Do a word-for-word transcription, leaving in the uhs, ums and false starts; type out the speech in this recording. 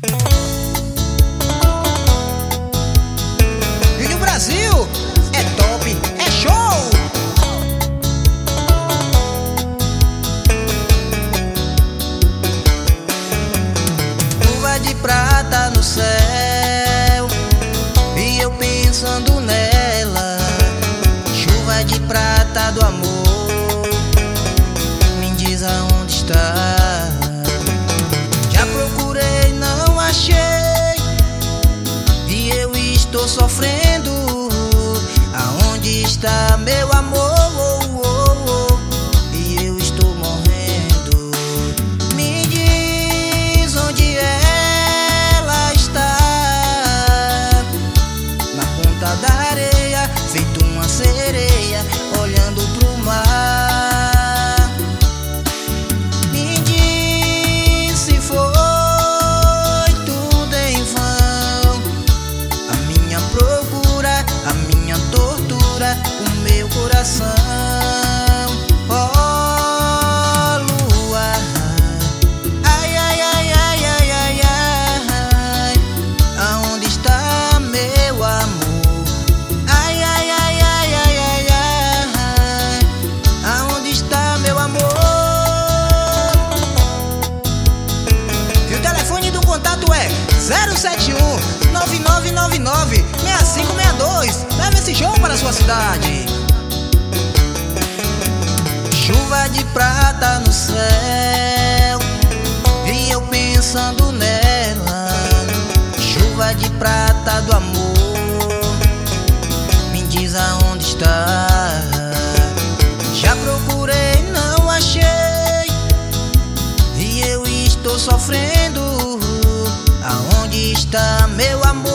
E no Brasil é top, é show! Chuva de prata no céu e eu pensando nela. Chuva de prata do amor, me diz aonde está. Já procurei, não achei, e eu estou sofrendo. Aonde está meu amor? E eu estou morrendo. Me diz onde ela está. Na ponta da areia, feito uma sereia, olhando pro mar. Me diz se foi tudo em vão. A minha procura, a minha tortura, o meu coração. Oh, lua, ai, ai, ai, ai, ai, ai, ai, aonde está meu amor? Ai, ai, ai, ai, ai, ai, ai, aonde está meu amor? E o telefone do contato é zero sete um, nove nove nove nove, seis cinco seis dois. Leve esse show para a sua cidade. Chuva de prata no céu e eu pensando nela. Chuva de prata do amor, me diz aonde está. Já procurei, não achei, e eu estou sofrendo. Aonde está meu amor?